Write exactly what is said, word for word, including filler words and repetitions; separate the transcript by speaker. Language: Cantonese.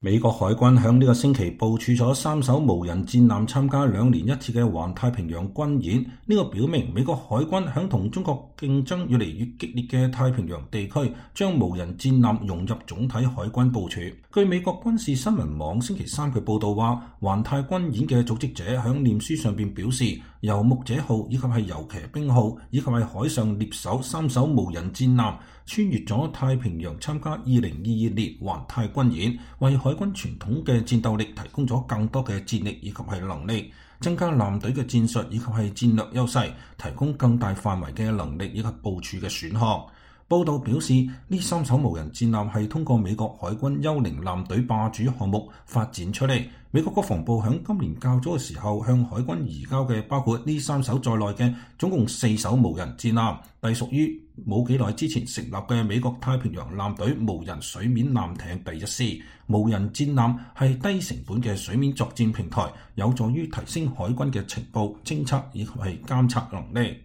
Speaker 1: 美國海軍響呢個星期部署咗三艘無人戰艦參加兩年一次嘅環太平洋軍演，呢個表明美國海軍響同中國競爭越嚟越激烈嘅太平洋地區，將無人戰艦融入總體海軍部署。據美國軍事新聞網星期三嘅報道話，環太軍演嘅組織者響臉書上邊表示，游牧者號以及係游騎兵號以及係海上獵手三艘無人戰艦穿越咗太平洋參加二零二二年環太軍演，為海軍傳統嘅戰鬥力提供咗更多嘅戰力以及係能力，增加艦隊嘅戰術以及係戰略優勢，提供更大範圍嘅能力以及部署嘅選項。報道表示，呢三艘無人戰艦係通過美國海軍幽靈艦隊霸主項目發展出嚟。美國國防部響今年較早嘅時候向海軍移交嘅包括呢三艘在內嘅總共四艘無人戰艦，隸屬於冇幾耐之前成立嘅美國太平洋艦隊無人水面艦艇第一師。無人戰艦係低成本嘅水面作戰平台，有助於提升海軍嘅情報、偵測以及係監測能力。